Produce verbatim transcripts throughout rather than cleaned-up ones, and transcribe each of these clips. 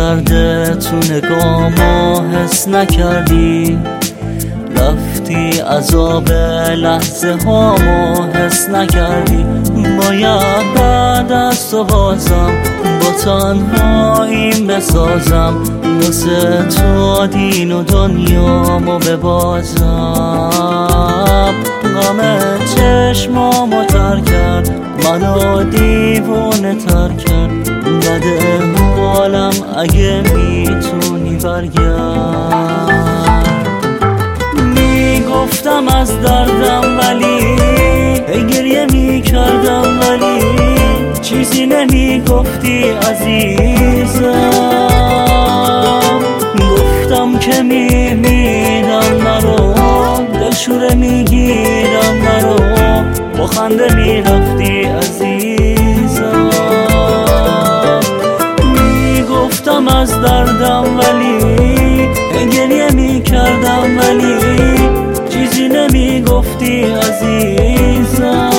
درد تو نگامو حس نکردی، رفتی عذاب لحظه هامو حس نکردی. باید بعد از تو بازم با تنهاییم بسازم، واسه تو دین و دنیامو ببازم. غم چشمامو تر کرد، منو دیوانه تر کرد. بده حالم اگه میتونی برگرد. میگفتم از دردم ولی گریه میکردم، ولی چیزی نمیگفتی عزیزم. گفتم که میمیرم نرو، دلشوره میگیرم نرو، با خنده میرفتی عزیزم. میگفتم از دردم ولی گریه میکردم، ولی چیزی نمیگفتی عزیزم.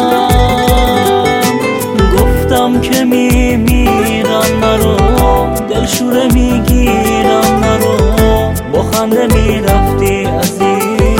گفتم که میمیرم نرو، دلشوره میگیرم نرو، با خنده میرفتی عزیزم.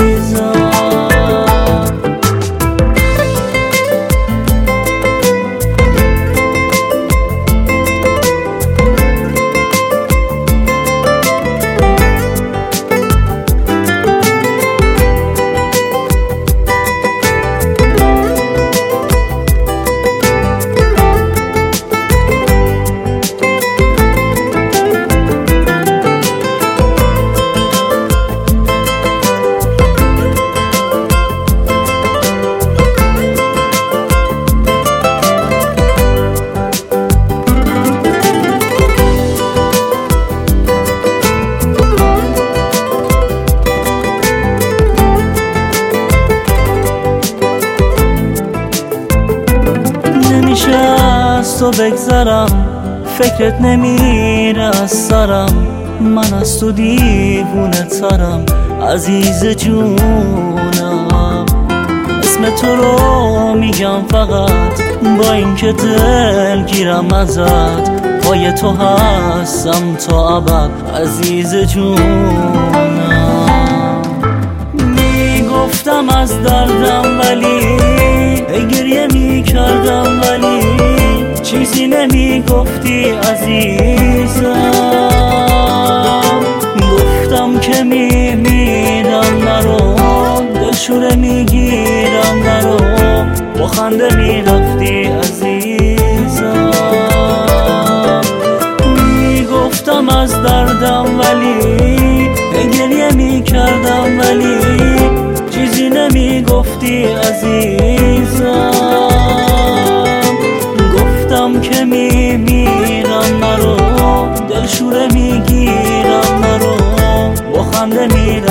نمیشه از تو بگذرم، فکرت نمیره از سرم. من از تو دیوونه ترم عزیز جونم. اسم تو رو میگم فقط با اینکه دل گیرم ازت. پای تو هستم تا ابد عزیز جونم. میگفتم از دردم ولی گریه میکردم، ولی چیزی نمیگفتی عزیزم. گفتم که میمیرم نرو، دلشوره میگیرم نرو، با خنده میرفتی عزیزم. میگفتم از دردم ولی گریه میکردم، ولی چیزی نمیگفتی عزیزم. گفتم که میمیرم نرو، دلشوره میگیرم نرو، با خنده میرم